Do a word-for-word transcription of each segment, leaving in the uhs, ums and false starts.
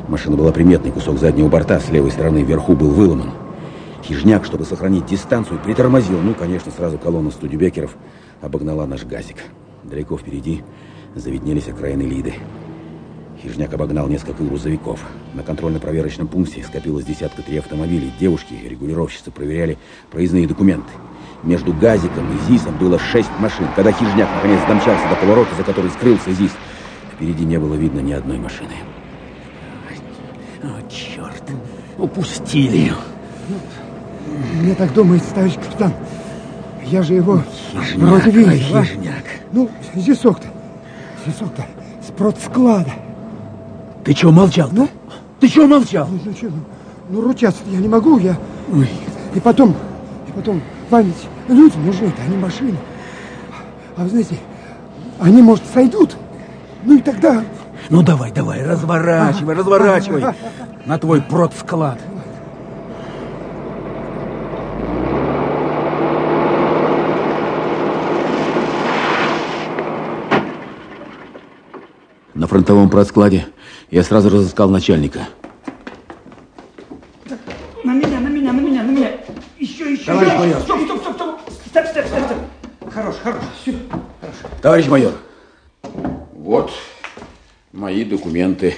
Машина была приметной, кусок заднего борта с левой стороны вверху был выломан. Хижняк, чтобы сохранить дистанцию, притормозил. Ну, конечно, сразу колонна студебекеров обогнала наш газик. Далеко впереди завиднелись окраины Лиды. Хижняк обогнал несколько грузовиков. На контрольно-проверочном пункте скопилось десятка три автомобилей. Девушки, регулировщицы, проверяли проездные документы. Между газиком и ЗИСом было шесть машин. Когда Хижняк наконец домчался до поворота, за который скрылся ЗИС, впереди не было видно ни одной машины. О, черт! Упустили. Мне так думается, товарищ капитан. Я же его Хижняк, вроде видел. ой, Хижняк. Ну, ЗИСок-то. ЗИСок-то с продсклада. Ты чего молчал? Ну? Ты чего молчал? Ну, ну что, ну, ну ручаться я не могу, я... Ой. И потом, и потом, вам ведь люди нужны-то, а не машины. А вы знаете, они, может, сойдут. Ну и тогда... Ну давай, давай, разворачивай, Ага. разворачивай Ага. на твой продсклад. На фронтовом продскладе я сразу разыскал начальника. На меня, на меня, на меня, на меня. Еще, еще. Товарищ еще. майор. Стоп, стоп, стоп, стоп. Стоп, стоп, стоп, стоп. Хорош, хорош. Все. Хорош. Товарищ майор, вот мои документы.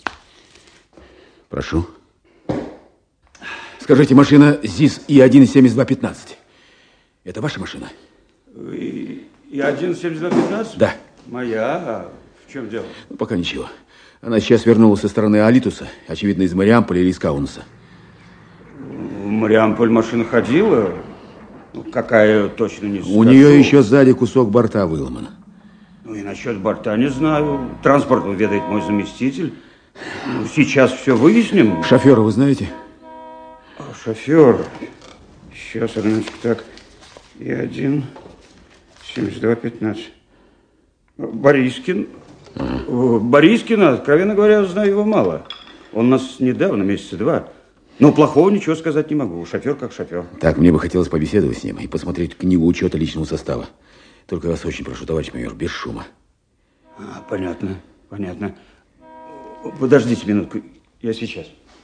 Прошу. Скажите, машина ЗИС И один семьдесят два пятнадцать. Это ваша машина? И, и один семьдесят два пятнадцать? Да. Моя? А в чем дело? Ну, пока ничего. Она сейчас вернулась со стороны Алитуса, очевидно, из Мариамполя или из Каунаса. В Мариамполь машина ходила. Ну, какая точно не скажу. У нее еще сзади кусок борта выломан. Ну и насчет борта не знаю. Транспортом ведает мой заместитель. Ну, сейчас все выясним. Шофера вы знаете? А, шофер. Сейчас, одночек, так. И один семьдесят два пятнадцать. Борискин. А. Борискина, откровенно говоря, знаю его мало. Он у нас недавно, месяца два. Но плохого ничего сказать не могу. Шофер как шофер. Так, мне бы хотелось побеседовать с ним и посмотреть книгу учета личного состава. Только я вас очень прошу, товарищ майор, без шума. А, понятно, понятно. Подождите минутку, я сейчас.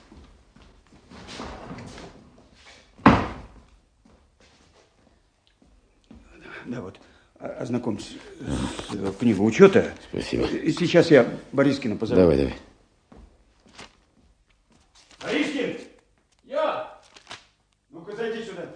Да, вот, ознакомьтесь с э, книгой учета. Спасибо. Сейчас я Борискина позову. Давай, давай. Борискин! Я! Ну-ка, зайди сюда.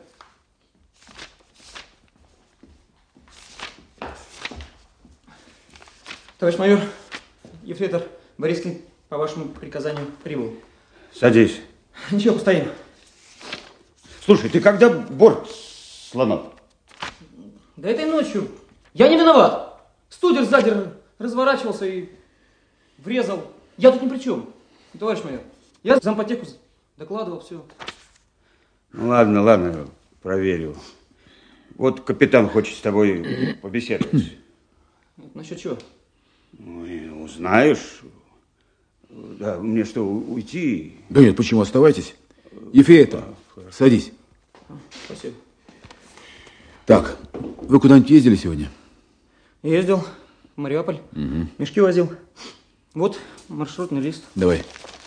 Товарищ майор, ефрейтор Борискин по вашему приказанию прибыл. Садись. Ничего, постоим. Слушай, ты когда борт сломал? Да этой ночью. Я не виноват. Студер сзади разворачивался и врезал. Я тут ни при чем, товарищ майор. Я зампотеку докладывал, все. Ну, ладно, ладно, проверю. Вот капитан хочет с тобой побеседовать. Насчет чего? Ну, и узнаешь. Да, мне что, уйти? Да нет, почему? Оставайтесь. Ефрейтор, садись. Спасибо. Так, вы куда-нибудь ездили сегодня? Ездил в Мариуполь, угу. Мешки возил. Вот маршрутный лист. Давай.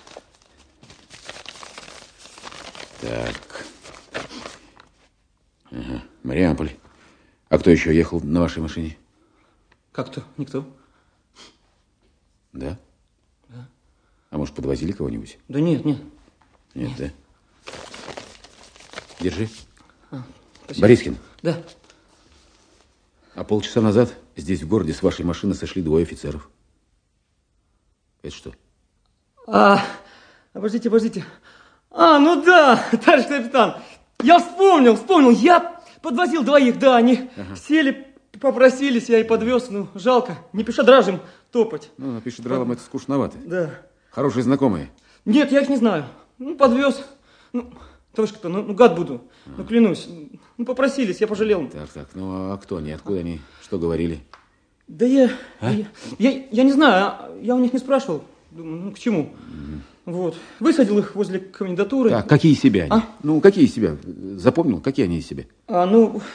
Так. Ага, Мариамполь. А кто еще ехал на вашей машине? Как-то никто. Да? Да. А может, подвозили кого-нибудь? Да нет, нет. Нет, нет. да? Держи. А, спасибо. Борискин. Да. А полчаса назад здесь, в городе, с вашей машины сошли двое офицеров. Это что? А, подождите, подождите. А, ну да, товарищ капитан. Я вспомнил, вспомнил. Я подвозил двоих, да, они ага. сели, попросились, я и подвез. Ну, жалко, не пешедралом топать. Ну, на пешедралом Под... это скучновато. Да. Хорошие знакомые? Нет, я их не знаю. Ну, подвез. Ну, товарищ капитан, ну, ну гад буду. А. Ну, клянусь. Ну, попросились, я пожалел. Так, так, ну, а кто они, откуда а. они, что говорили? Да я, а? я, я, я не знаю, я у них не спрашивал. Думаю, ну, к чему? Mm-hmm. Вот. Высадил их возле комендатуры. Так, какие из себя они? А? Ну, какие из себя? Запомнил, какие они из себя? А, ну...